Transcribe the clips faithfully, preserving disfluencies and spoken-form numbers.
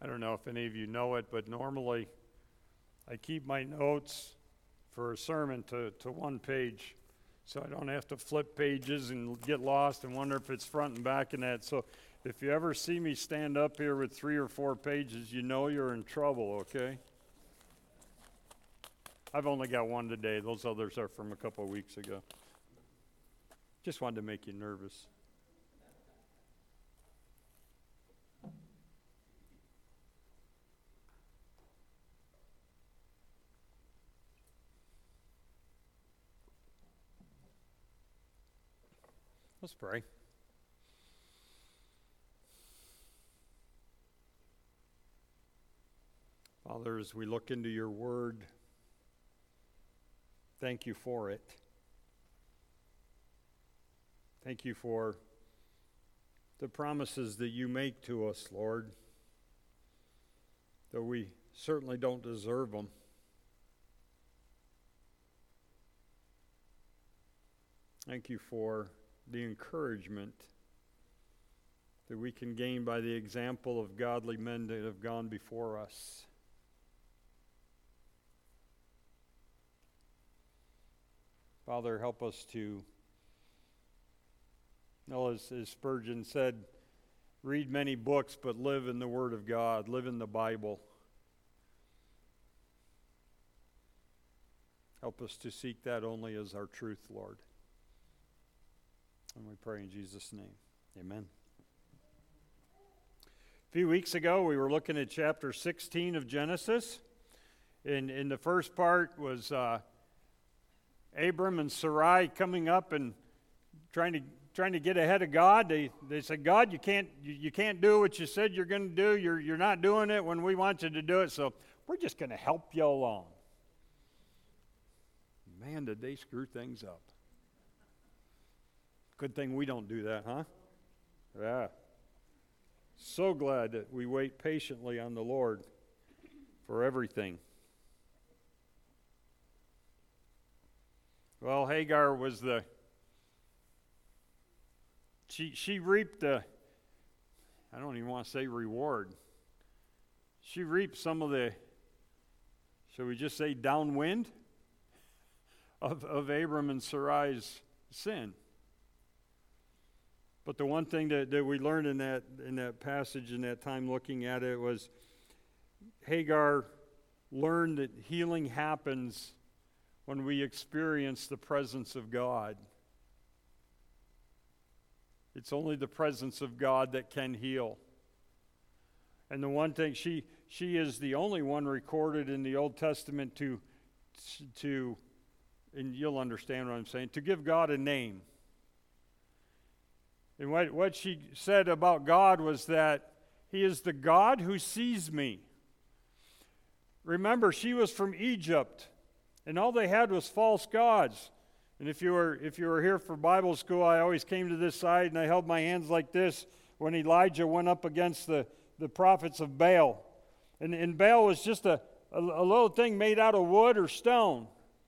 don't know if any of you know it, but normally I keep my notes for a sermon to, to one page, so I don't have to flip pages and get lost and wonder if it's front and back and that. So if you ever see me stand up here with three or four pages, you know you're in trouble, okay? I've only got one today. Those others are from a couple of weeks ago. Just wanted to make you nervous. Let's pray. Father, as we look into your word, thank you for it. Thank you for the promises that you make to us, Lord, though we certainly don't deserve them. Thank you for the encouragement that we can gain by the example of godly men that have gone before us. Father, help us to, well, as, as Spurgeon said, read many books, but live in the Word of God, live in the Bible. Help us to seek that only as our truth, Lord. And we pray in Jesus' name. Amen. A few weeks ago, we were looking at chapter sixteen of Genesis. And in the first part was uh, Abram and Sarai coming up and trying to trying to get ahead of God. They they said, God, you can't you, you can't do what you said you're going to do. You're you're not doing it when we want you to do it. So we're just going to help you along. Man, did they screw things up. Good thing we don't do that, huh? Yeah. So glad that we wait patiently on the Lord for everything. Well, Hagar was the, she she reaped the, I don't even want to say reward. She reaped some of the, shall we just say downwind of, of Abram and Sarai's sin. But the one thing that, that we learned in that in that passage, in that time looking at it, was Hagar learned that healing happens when we experience the presence of God. It's only the presence of God that can heal. And the one thing, she she is the only one recorded in the Old Testament to, to and you'll understand what I'm saying, to give God a name. And what, what she said about God was that He is the God who sees me. Remember, she was from Egypt, and all they had was false gods. And if you were if you were here for Bible school, I always came to this side and I held my hands like this when Elijah went up against the, the prophets of Baal. And, and Baal was just a, a, a little thing made out of wood or stone.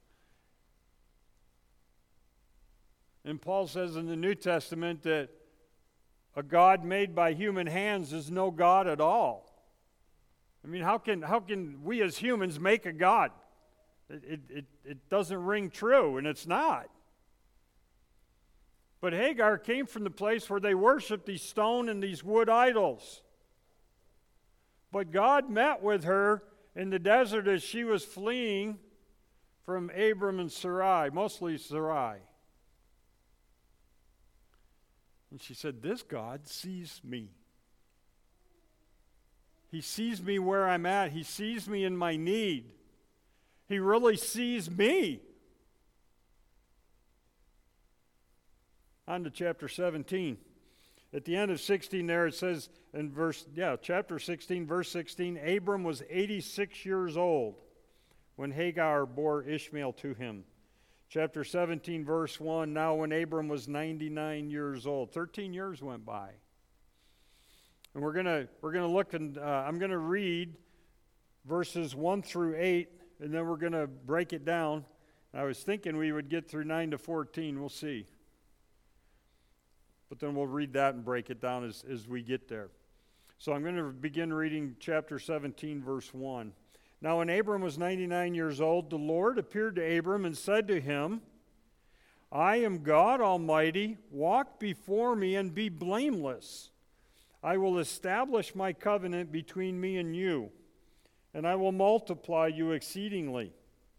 And Paul says in the New Testament that a God made by human hands is no God at all. I mean, how can how can we as humans make a God? It, it, it, it doesn't ring true, and it's not. But Hagar came from the place where they worshiped these stone and these wood idols. But God met with her in the desert as she was fleeing from Abram and Sarai, mostly Sarai. And she said, this God sees me. He sees me where I'm at. He sees me in my need. He really sees me. On to chapter seventeen. At the end of sixteen there it says in verse, yeah, chapter sixteen, verse sixteen, Abram was eighty-six years old when Hagar bore Ishmael to him. Chapter seventeen, verse one, now when Abram was ninety-nine years old. thirteen years went by. And we're going to we're gonna look, and uh, I'm going to read verses one through eight, and then we're going to break it down. I was thinking we would get through nine to fourteen. We'll see. But then we'll read that and break it down as, as we get there. So I'm going to begin reading chapter seventeen, verse one. Now when Abram was ninety-nine years old, the Lord appeared to Abram and said to him, I am God Almighty. Walk before me and be blameless. I will establish my covenant between me and you, and I will multiply you exceedingly.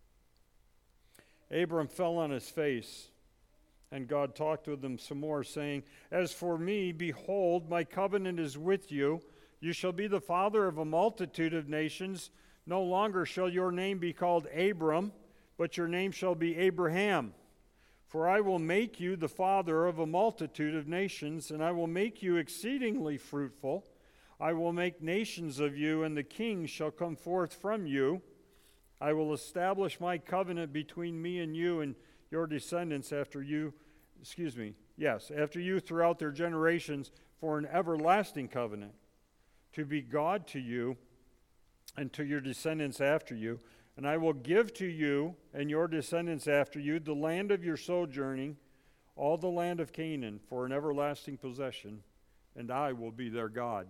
Abram fell on his face, and God talked with him some more, saying, As for me, behold, my covenant is with you. You shall be the father of a multitude of nations. No longer shall your name be called Abram, but your name shall be Abraham. For I will make you the father of a multitude of nations, and I will make you exceedingly fruitful. I will make nations of you, and the kings shall come forth from you. I will establish my covenant between me and you and your descendants after you, excuse me, yes, after you throughout their generations, for an everlasting covenant, to be God to you and to your descendants after you. And I will give to you and your descendants after you the land of your sojourning, all the land of Canaan, for an everlasting possession, and I will be their God.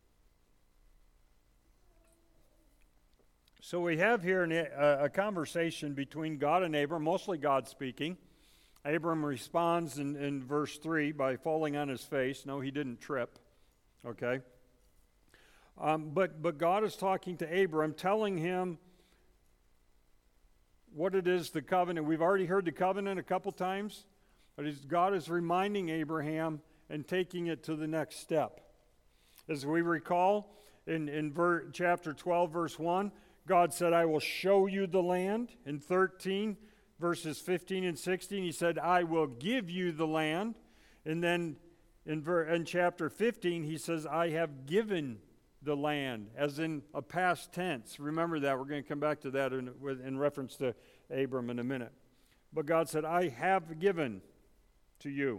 So we have here an, a, a conversation between God and Abram, mostly God speaking. Abram responds in, in verse three by falling on his face. No, he didn't trip. Okay? Um, but, but God is talking to Abram, telling him what it is, the covenant. We've already heard the covenant a couple times, but God is reminding Abraham and taking it to the next step. As we recall, in, in ver, chapter twelve, verse one, God said, I will show you the land. In thirteen, verses fifteen and sixteen, he said, I will give you the land. And then in, ver, in chapter fifteen, he says, I have given the land, as in a past tense. Remember that. We're going to come back to that in, in reference to Abram in a minute. But God said, I have given to you.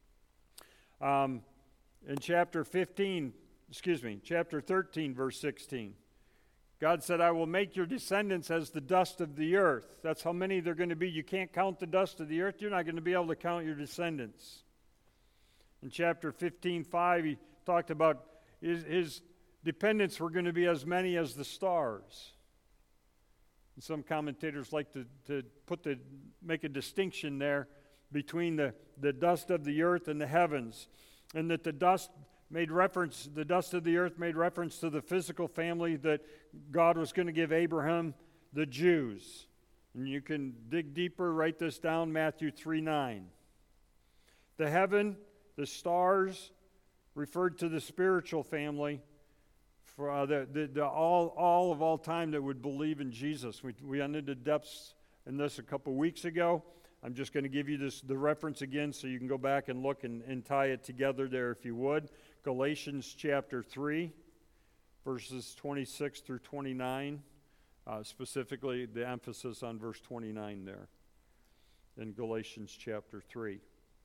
Um, in chapter fifteen, excuse me, chapter thirteen, verse sixteen, God said, I will make your descendants as the dust of the earth. That's how many they're going to be. You can't count the dust of the earth. You're not going to be able to count your descendants. In chapter fifteen, five, he talked about his, his dependents were going to be as many as the stars. And some commentators like to, to put the make a distinction there between the, the dust of the earth and the heavens, and that the dust made reference, the dust of the earth made reference to the physical family that God was going to give Abraham, the Jews. And you can dig deeper, write this down, Matthew three nine. The heaven, the stars, referred to the spiritual family, for uh, the, the, the all, all of all time that would believe in Jesus. We, we went into depths in this a couple weeks ago. I'm just going to give you this the reference again so you can go back and look and, and tie it together there if you would. Galatians chapter three, verses twenty-six through twenty-nine. Uh, specifically, the emphasis on verse twenty-nine there in Galatians chapter three.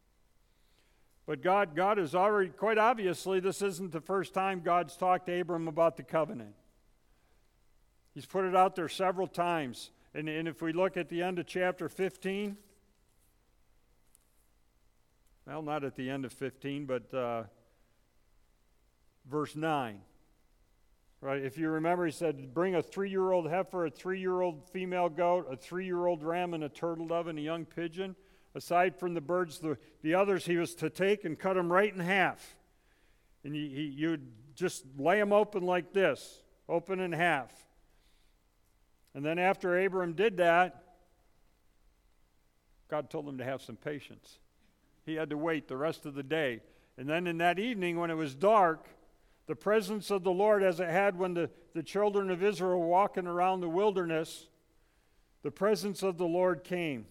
But God, God is already, quite obviously, this isn't the first time God's talked to Abram about the covenant. He's put it out there several times. And, and if we look at the end of chapter fifteen, well, not at the end of fifteen, but uh, verse nine. Right? If you remember, he said, bring a three-year-old heifer, a three-year-old female goat, a three-year-old ram, and a turtle dove, and a young pigeon. Aside from the birds, the, the others he was to take and cut them right in half. And you, he, you'd just lay them open like this, open in half. And then after Abram did that, God told him to have some patience. He had to wait the rest of the day. And then in that evening, when it was dark, the presence of the Lord, as it had when the, the children of Israel were walking around the wilderness, the presence of the Lord came.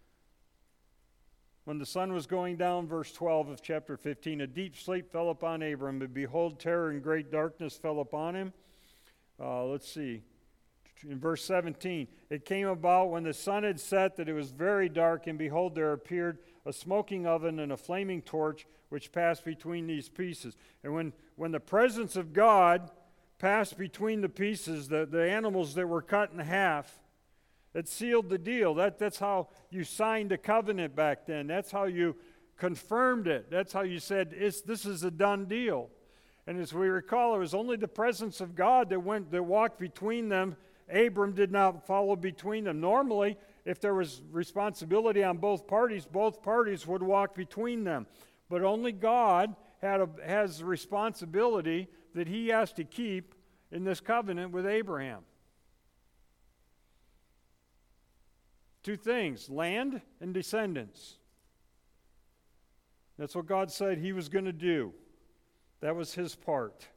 When the sun was going down, verse twelve of chapter fifteen, a deep sleep fell upon Abram, and behold, terror and great darkness fell upon him. Uh, let's see. In verse seventeen, it came about when the sun had set that it was very dark, and behold, there appeared a smoking oven and a flaming torch, which passed between these pieces. And when, when the presence of God passed between the pieces, the, the animals that were cut in half, it sealed the deal. That, that's how you signed a covenant back then. That's how you confirmed it. That's how you said, it's, this is a done deal. And as we recall, it was only the presence of God that went that walked between them. Abram did not follow between them. Normally, if there was responsibility on both parties, both parties would walk between them. But only God had a, has responsibility that he has to keep in this covenant with Abraham. Two things, land and descendants. That's what God said he was going to do. That was his part.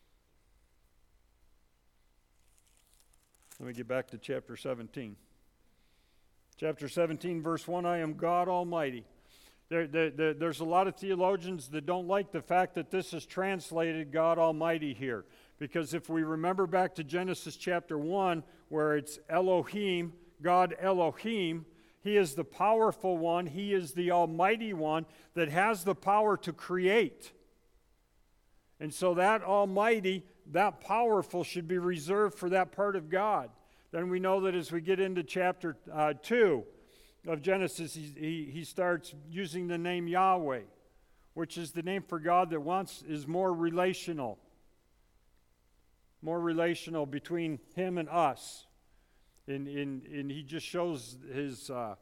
Let me get back to chapter seventeen. Chapter seventeen, verse one, I am God Almighty. There, there, there, there's a lot of theologians that don't like the fact that this is translated God Almighty here. Because if we remember back to Genesis chapter one, where it's Elohim, God Elohim, he is the powerful one, he is the almighty one that has the power to create. And so that almighty, that powerful should be reserved for that part of God. Then we know that as we get into chapter uh, two of Genesis, he, he, he starts using the name Yahweh, which is the name for God that wants is more relational. More relational between him and us. And, and, and he just shows his uh,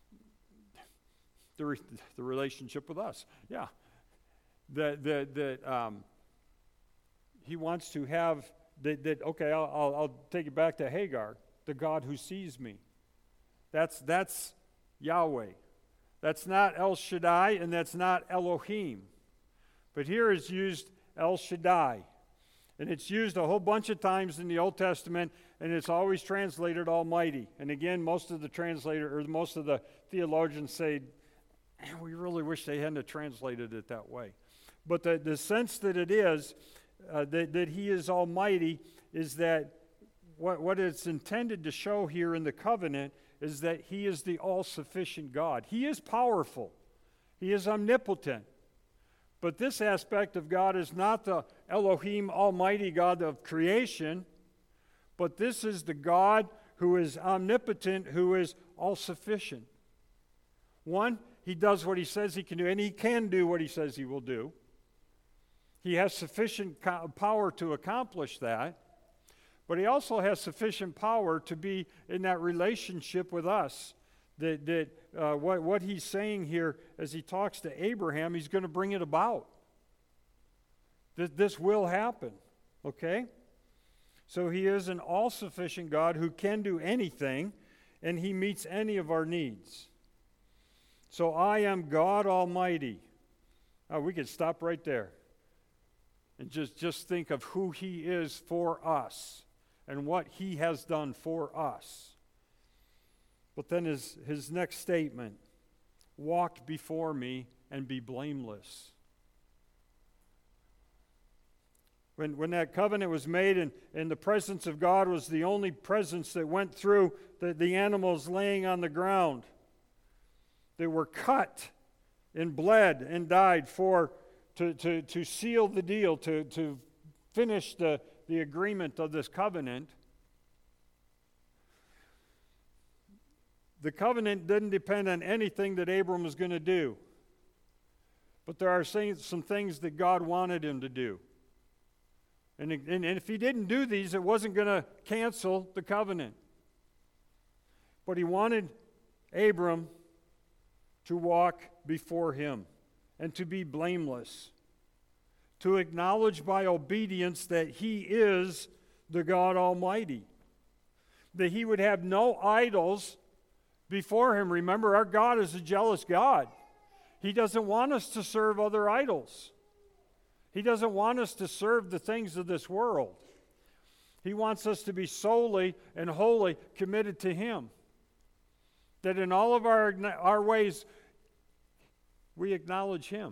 the, re, the relationship with us. Yeah. That, that, that um, he wants to have, that, that okay, I'll, I'll, I'll take it back to Hagar, the God who sees me. That's, that's Yahweh. That's not El Shaddai, and that's not Elohim. But here is used El Shaddai. And it's used a whole bunch of times in the Old Testament, and it's always translated Almighty. And again, most of the translator or most of the theologians say, we really wish they hadn't translated it that way. But the, the sense that it is, uh, that, that he is Almighty, is that what, what it's intended to show here in the covenant is that he is the all-sufficient God. He is powerful. He is omnipotent. But this aspect of God is not the Elohim, Almighty God of creation, but this is the God who is omnipotent, who is all-sufficient. One, he does what he says he can do, and he can do what he says he will do. He has sufficient co- power to accomplish that, but he also has sufficient power to be in that relationship with us. That, that uh, what, what he's saying here as he talks to Abraham, he's going to bring it about. That this will happen, okay? So he is an all-sufficient God who can do anything, and he meets any of our needs. So I am God Almighty. Oh, we could stop right there and just, just think of who he is for us and what he has done for us. But then his, his next statement, walk before me and be blameless. When, when that covenant was made and, and the presence of God was the only presence that went through the, the animals laying on the ground, they were cut and bled and died for to, to, to seal the deal, to, to finish the, the agreement of this covenant. The covenant didn't depend on anything that Abram was going to do. But there are some things that God wanted him to do. And, and, and if he didn't do these, it wasn't going to cancel the covenant. But he wanted Abram to walk before him and to be blameless. To acknowledge by obedience that he is the God Almighty. That he would have no idols before him. Remember, our God is a jealous God. He doesn't want us to serve other idols. He doesn't want us to serve the things of this world. He wants us to be solely and wholly committed to him. That in all of our, our ways, we acknowledge him.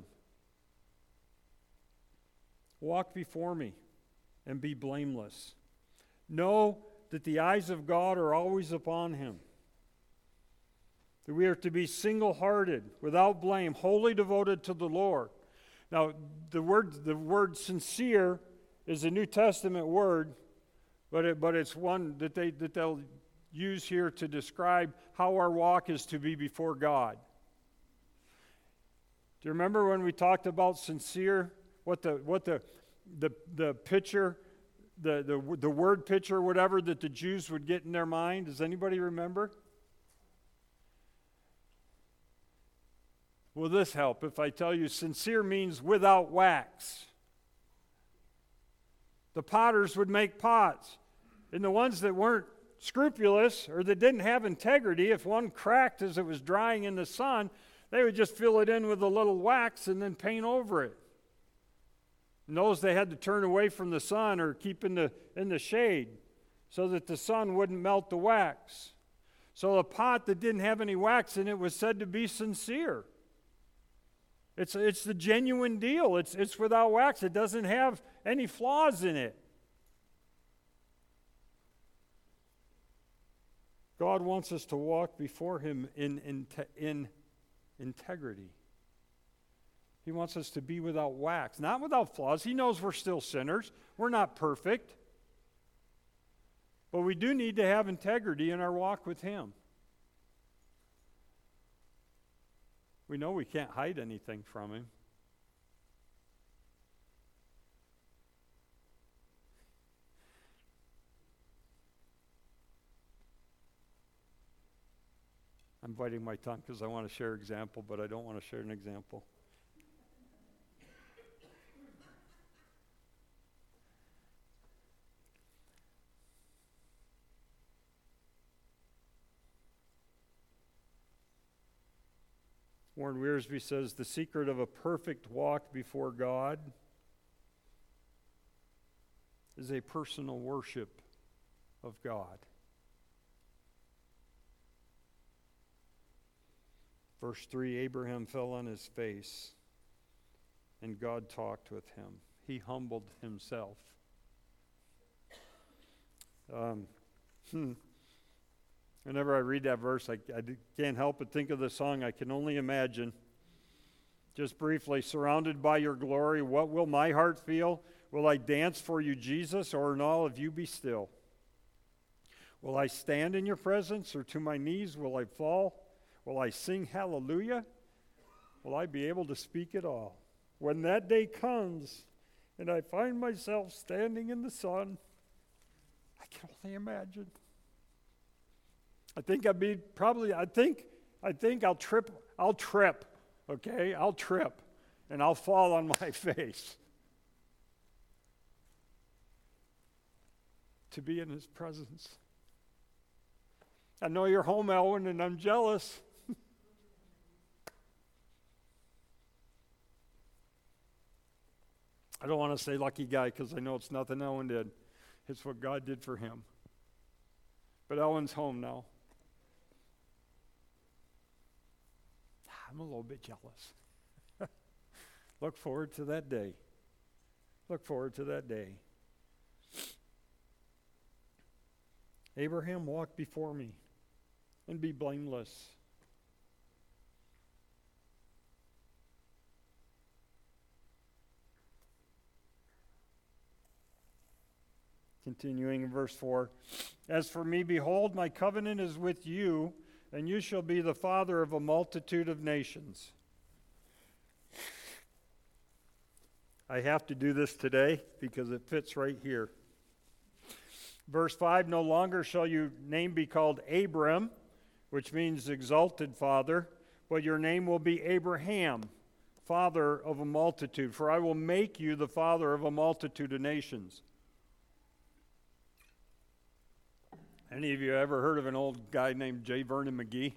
Walk before me and be blameless. Know that the eyes of God are always upon him. That we are to be single-hearted, without blame, wholly devoted to the Lord. Now, the word the word sincere is a New Testament word, but it, but it's one that they that they'll use here to describe how our walk is to be before God. Do you remember when we talked about sincere? What the what the the, the pitcher, the, the, the word pitcher, whatever, that the Jews would get in their mind? Does anybody remember? Will this help if I tell you sincere means without wax? The potters would make pots. And the ones that weren't scrupulous or that didn't have integrity, if one cracked as it was drying in the sun, they would just fill it in with a little wax and then paint over it. And those they had to turn away from the sun or keep in the, in the shade so that the sun wouldn't melt the wax. So a pot that didn't have any wax in it was said to be sincere. It's, it's the genuine deal. It's, it's without wax. It doesn't have any flaws in it. God wants us to walk before Him in, in, in integrity. He wants us to be without wax, not without flaws. He knows we're still sinners. We're not perfect. But we do need to have integrity in our walk with Him. We know we can't hide anything from Him. I'm biting my tongue because I want to share an example, but I don't want to share an example. Warren Wiersbe says, the secret of a perfect walk before God is a personal worship of God. Verse three, Abraham fell on his face, and God talked with him. He humbled himself. Um, hmm. Whenever I read that verse, I, I can't help but think of the song, I Can Only Imagine. Just briefly, surrounded by your glory, what will my heart feel? Will I dance for you, Jesus, or in all of you be still? Will I stand in your presence, or to my knees will I fall? Will I sing hallelujah? Will I be able to speak at all? When that day comes, and I find myself standing in the sun, I can only imagine. I think I'd be probably, I think, I think I'll trip, I'll trip, okay? I'll trip, and I'll fall on my face. To be in His presence. I know you're home, Elwin, and I'm jealous. I don't want to say lucky guy because I know it's nothing Elwin did. It's what God did for him. But Elwin's home now. I'm a little bit jealous. Look forward to that day. Look forward to that day. Abraham, walk before me and be blameless. Continuing in verse four, as for me, behold, my covenant is with you, and you shall be the father of a multitude of nations. I have to do this today because it fits right here. Verse five, no longer shall your name be called Abram, which means exalted father, but your name will be Abraham, father of a multitude, for I will make you the father of a multitude of nations. Any of you ever heard of an old guy named J. Vernon McGee?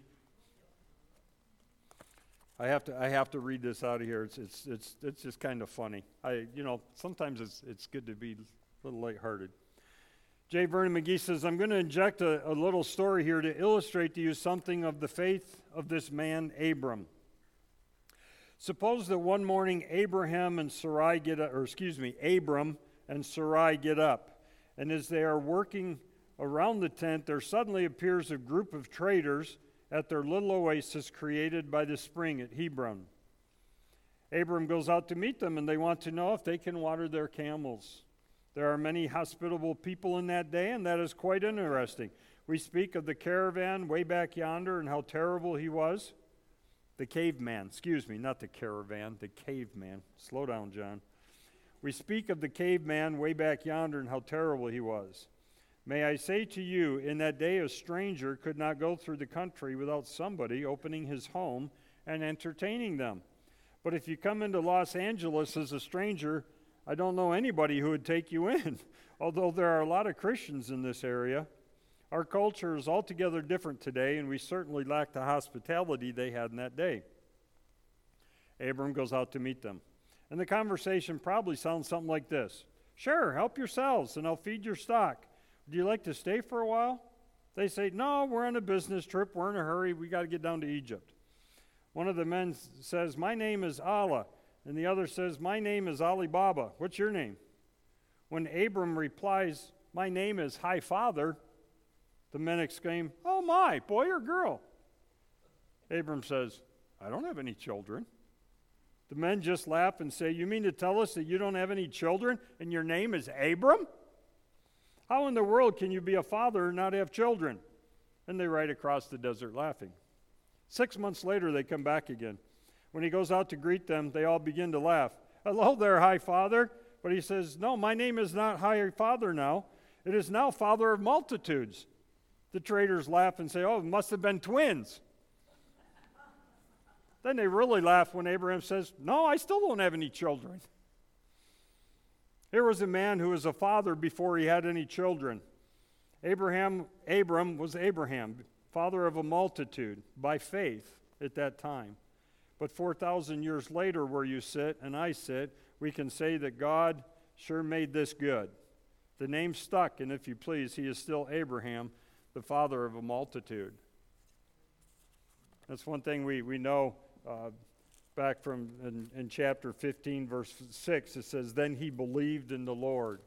I have to I have to read this out of here. It's it's it's it's just kind of funny. I you know sometimes it's it's good to be a little lighthearted. J. Vernon McGee says, I'm going to inject a, a little story here to illustrate to you something of the faith of this man Abram. Suppose that one morning Abraham and Sarai get up, or excuse me, Abram and Sarai get up, and as they are working around the tent, there suddenly appears a group of traders at their little oasis created by the spring at Hebron. Abram goes out to meet them, and they want to know if they can water their camels. There are many hospitable people in that day, and that is quite interesting. We speak of the caravan way back yonder and how terrible he was. The caveman, excuse me, not the caravan, the caveman. Slow down, John. We speak of the caveman way back yonder and how terrible he was. May I say to you, in that day a stranger could not go through the country without somebody opening his home and entertaining them. But if you come into Los Angeles as a stranger, I don't know anybody who would take you in, although there are a lot of Christians in this area. Our culture is altogether different today, and we certainly lack the hospitality they had in that day. Abram goes out to meet them. And the conversation probably sounds something like this. Sure, help yourselves, and I'll feed your stock. Would you like to stay for a while? They say, no, we're on a business trip. We're in a hurry. We got to get down to Egypt. One of the men says, my name is Allah. And the other says, my name is Ali Baba. What's your name? When Abram replies, my name is High Father, the men exclaim, oh my, boy or girl? Abram says, I don't have any children. The men just laugh and say, you mean to tell us that you don't have any children and your name is Abram? How in the world can you be a father and not have children? And they ride across the desert laughing. Six months later, they come back again. When he goes out to greet them, they all begin to laugh. Hello there, High Father. But he says, no, my name is not High Father now. It is now Father of Multitudes. The traders laugh and say, oh, it must have been twins. Then they really laugh when Abraham says, no, I still don't have any children. Here was a man who was a father before he had any children. Abraham, Abram was Abraham, father of a multitude, by faith at that time. But four thousand years later, where you sit and I sit, we can say that God sure made this good. The name stuck, and if you please, he is still Abraham, the father of a multitude. That's one thing we, we know uh, back from in, in chapter fifteen, verse six. It says, then he believed in the Lord.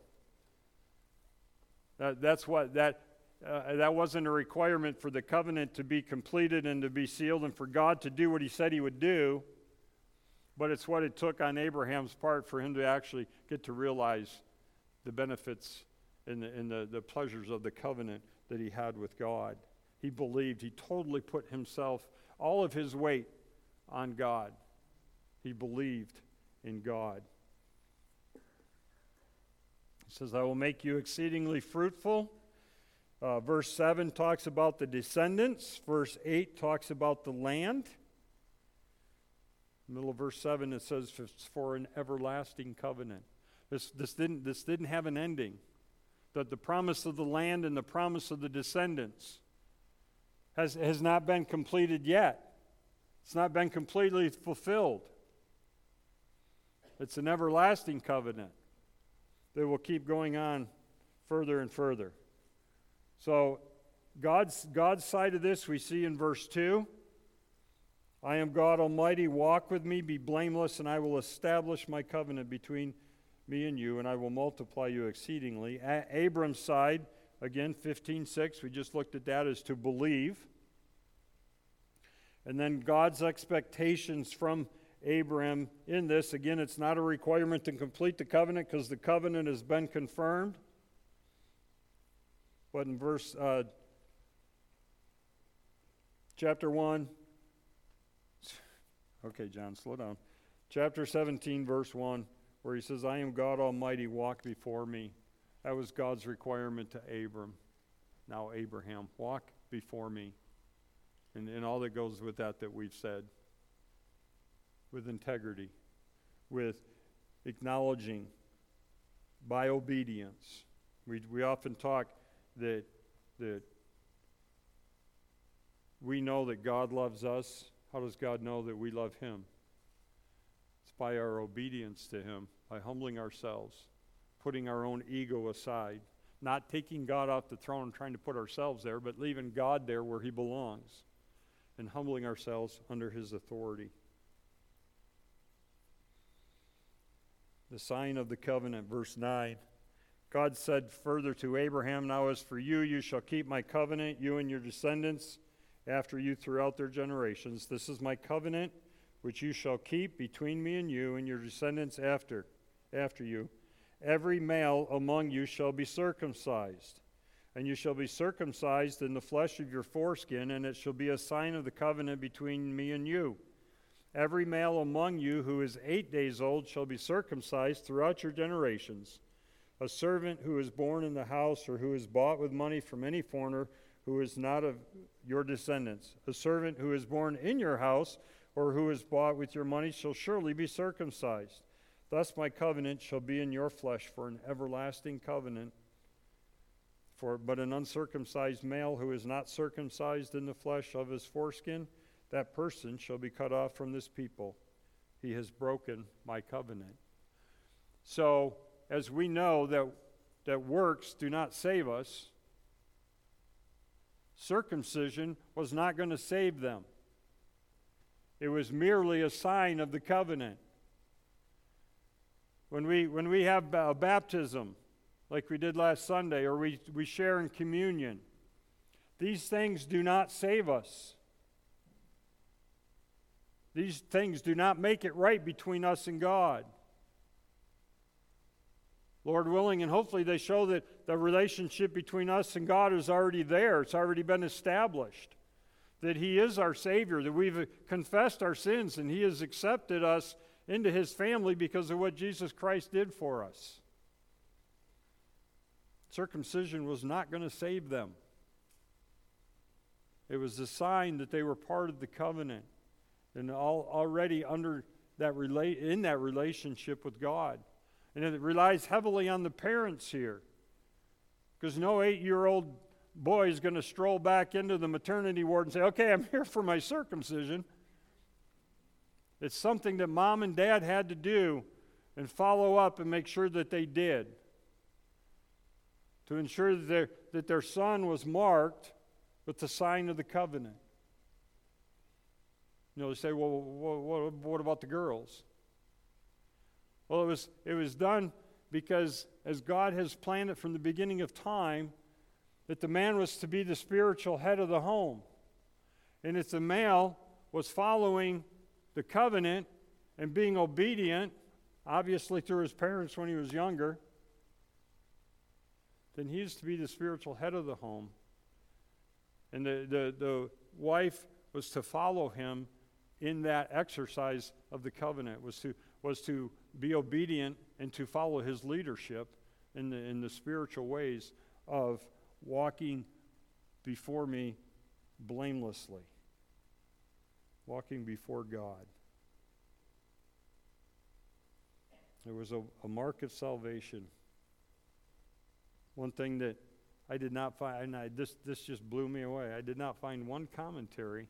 Uh, that's what, that, uh, that wasn't a requirement for the covenant to be completed and to be sealed and for God to do what he said he would do, but it's what it took on Abraham's part for him to actually get to realize the benefits and the, and the, the pleasures of the covenant that he had with God. He believed. He totally put himself, all of his weight, on God. He believed in God. He says, I will make you exceedingly fruitful. Uh, verse seven talks about the descendants. Verse eight talks about the land. Middle of verse seven, it says, it's for an everlasting covenant. This, this, didn't, this didn't have an ending. That the promise of the land and the promise of the descendants has, has not been completed yet. It's not been completely fulfilled. It's an everlasting covenant that will keep going on further and further. So God's, God's side of this we see in verse two. I am God Almighty, walk with me, be blameless, and I will establish my covenant between me and you, and I will multiply you exceedingly. A- Abram's side, again, fifteen six, we just looked at that, is to believe. And then God's expectations from Abram in this, again, it's not a requirement to complete the covenant because the covenant has been confirmed. But in verse, uh, chapter one, okay, John, slow down. Chapter seventeen, verse one, where he says, I am God Almighty, walk before me. That was God's requirement to Abram. Now Abraham, walk before me. And, and all that goes with that that we've said. With integrity. With acknowledging. By obedience. We, we often talk that, that we know that God loves us. How does God know that we love him? It's by our obedience to him, by humbling ourselves, putting our own ego aside, not taking God off the throne and trying to put ourselves there, but leaving God there where he belongs, and humbling ourselves under his authority. The sign of the covenant, verse nine. God said further to Abraham, now as for you, you shall keep my covenant, you and your descendants after you throughout their generations. This is my covenant, which you shall keep between me and you and your descendants after, after you. Every male among you shall be circumcised, and you shall be circumcised in the flesh of your foreskin, and it shall be a sign of the covenant between me and you. Every male among you who is eight days old shall be circumcised throughout your generations. A servant who is born in the house or who is bought with money from any foreigner who is not of your descendants. A servant who is born in your house or who is bought with your money shall surely be circumcised. Thus my covenant shall be in your flesh for an everlasting covenant. For but an uncircumcised male who is not circumcised in the flesh of his foreskin, that person shall be cut off from this people. He has broken my covenant. So, as we know that, that works do not save us, circumcision was not going to save them. It was merely a sign of the covenant. When we, when we have a baptism, like we did last Sunday, or we, we share in communion, these things do not save us. These things do not make it right between us and God. Lord willing, and hopefully they show that the relationship between us and God is already there. It's already been established. That He is our Savior, that we've confessed our sins, and He has accepted us into His family because of what Jesus Christ did for us. Circumcision was not going to save them. It was a sign that they were part of the covenant and all, already under that rela- in that relationship with God. And it relies heavily on the parents here, because no eight-year-old boy is going to stroll back into the maternity ward and say, okay, I'm here for my circumcision. It's something that mom and dad had to do and follow up and make sure that they did, to ensure that their, that their son was marked with the sign of the covenant. You know, they say, well, what, what about the girls? Well, it was, it was done because as God has planned it from the beginning of time, that the man was to be the spiritual head of the home. And if the male was following the covenant and being obedient, obviously through his parents when he was younger, then he is to be the spiritual head of the home. And the, the, the wife was to follow him in that exercise of the covenant, was to, was to be obedient and to follow his leadership in the, in the spiritual ways of walking before me blamelessly, walking before God. There was a, a mark of salvation. One thing that I did not find, and I, this, this just blew me away, I did not find one commentary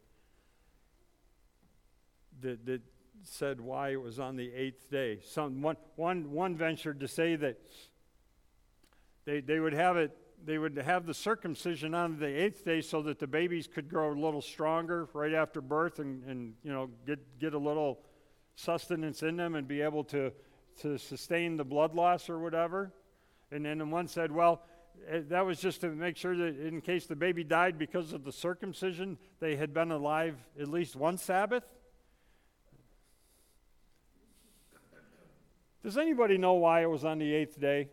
that, that said why it was on the eighth day. Some one one one ventured to say that they they would have it they would have the circumcision on the eighth day so that the babies could grow a little stronger right after birth and, and you know get get a little sustenance in them and be able to to sustain the blood loss or whatever. And then one said, well, that was just to make sure that in case the baby died because of the circumcision, they had been alive at least one Sabbath. Does anybody know why it was on the eighth day?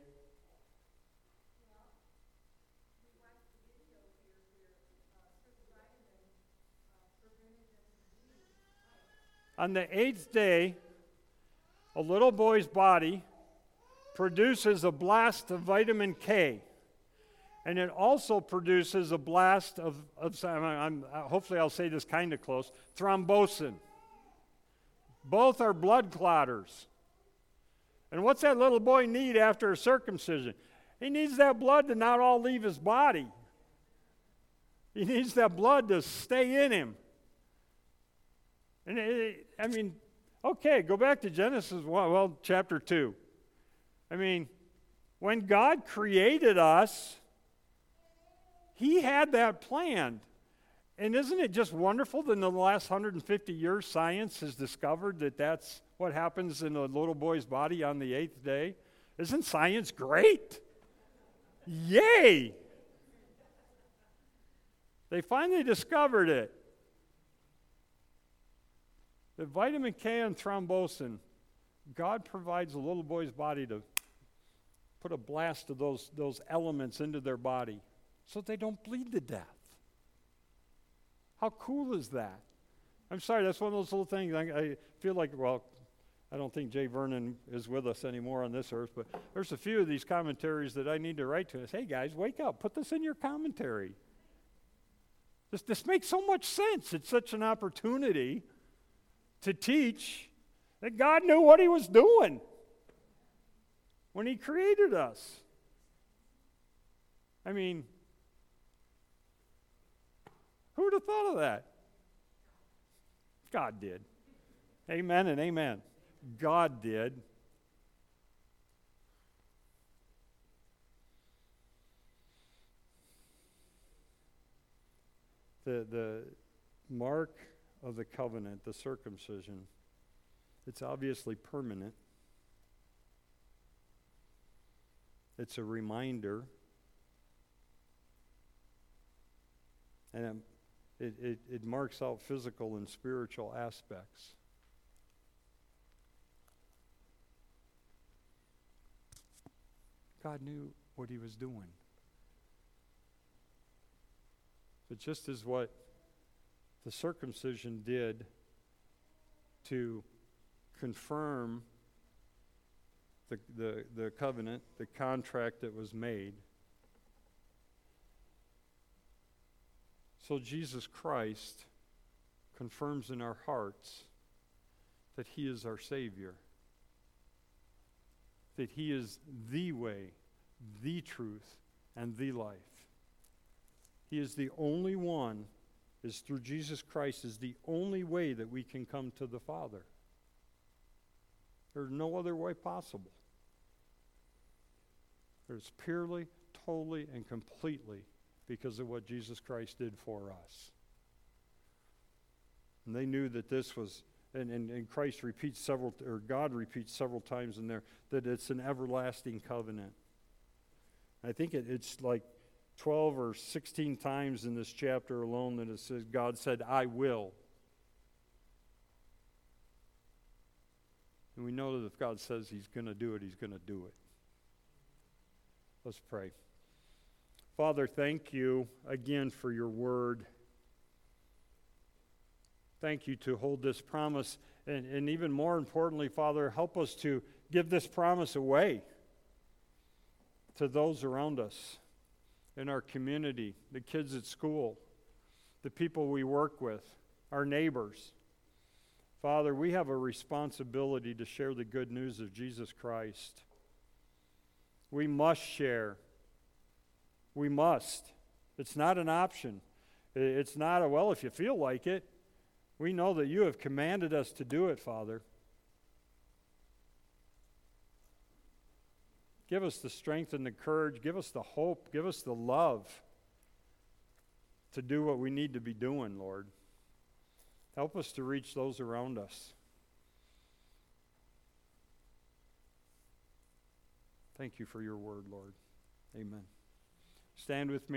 On the eighth day, a little boy's body produces a blast of vitamin K, and it also produces a blast of, of I'm, I'm, hopefully I'll say this kind of close, thrombosin. Both are blood clotters. And what's that little boy need after a circumcision? He needs that blood to not all leave his body. He needs that blood to stay in him. And it, I mean, okay, go back to Genesis one, well, chapter two. I mean, when God created us, He had that planned. And isn't it just wonderful that in the last one hundred fifty years, science has discovered that that's what happens in a little boy's body on the eighth day? Isn't science great? Yay! They finally discovered it. The vitamin K and thrombosin, God provides a little boy's body to put a blast of those, those elements into their body so they don't bleed to death. How cool is that? I'm sorry, that's one of those little things. I, I feel like, well, I don't think Jay Vernon is with us anymore on this earth, but there's a few of these commentaries that I need to write to us. Hey, guys, wake up. Put this in your commentary. This, this makes so much sense. It's such an opportunity to teach that God knew what he was doing when he created us. I mean, who would have thought of that? God did. Amen and amen. God did. The, the mark of the covenant, the circumcision, it's obviously permanent. It's a reminder. And it, it, it marks out physical and spiritual aspects. God knew what he was doing. But just as what the circumcision did to confirm the, the, the covenant, the contract that was made, so Jesus Christ confirms in our hearts that he is our Savior, that he is the way, the truth, and the life. He is the only one, is through Jesus Christ, is the only way that we can come to the Father. There's no other way possible. There's purely, totally, and completely because of what Jesus Christ did for us. And they knew that this was, and, and, and Christ repeats several, or God repeats several times in there, that it's an everlasting covenant. I think it, it's like twelve or sixteen times in this chapter alone that it says, God said, I will. And we know that if God says he's going to do it, he's going to do it. Let's pray. Father, thank you again for your word. Thank you to hold this promise. And, and even more importantly, Father, help us to give this promise away to those around us, in our community, the kids at school, the people we work with, our neighbors. Father, we have a responsibility to share the good news of Jesus Christ. We must share. We must. It's not an option. It's not a, well, if you feel like it. We know that you have commanded us to do it, Father. Give us the strength and the courage. Give us the hope. Give us the love to do what we need to be doing, Lord. Help us to reach those around us. Thank you for your word, Lord. Amen. Stand with me.